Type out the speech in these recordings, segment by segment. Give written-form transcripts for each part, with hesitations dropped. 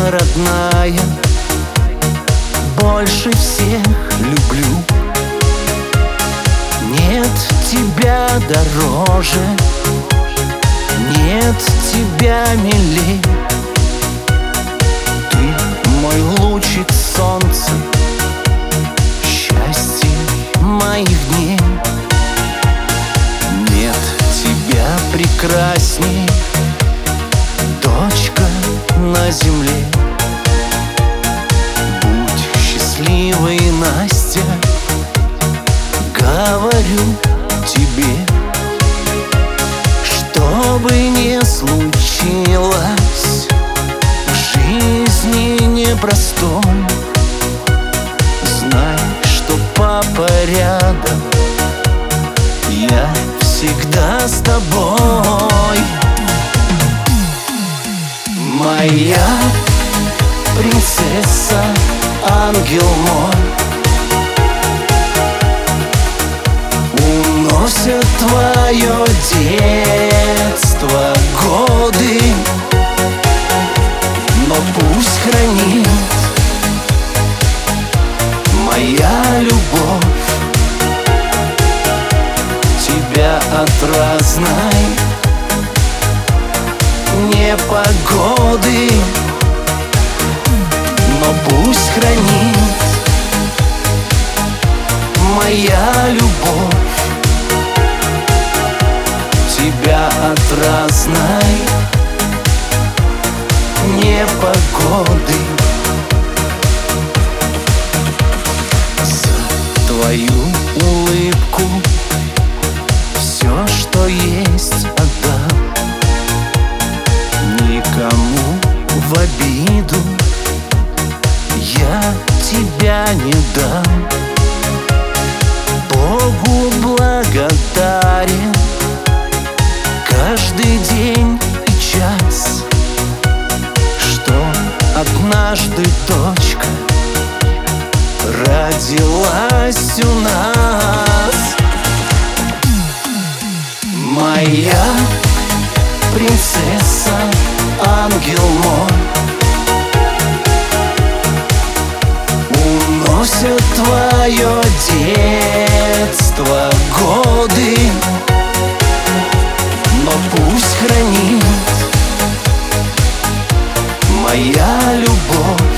родная, больше всех люблю. Нет тебя дороже, нет тебя милей. Ты мой лучик солнца, счастье моих дней. Нет тебя прекрасней, дочка на земле. Будь счастливой, Настя, говорю тебе. Что бы ни случилось в жизни непростой, знай, что папа рядом, я всегда с тобой. Моя принцесса, ангел мой, уносят твое детство годы, но пусть хранит моя любовь тебя от разной непогоды. Но пусть хранит моя любовь тебя от разной непогоды. За твою улыбку все, что есть, отдам. Никому в обиду я тебя не дам. Богу благодарен каждый день и час, что однажды дочка родилась у нас. Моя принцесса, ангел мой, уносят твое детство годы, но пусть хранит моя любовь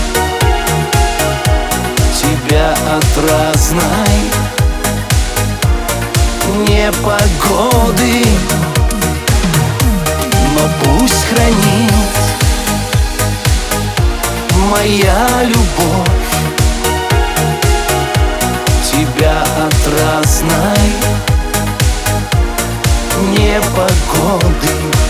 тебя от разной непогоды. Но пусть хранит моя любовь тебя от разной непогоды.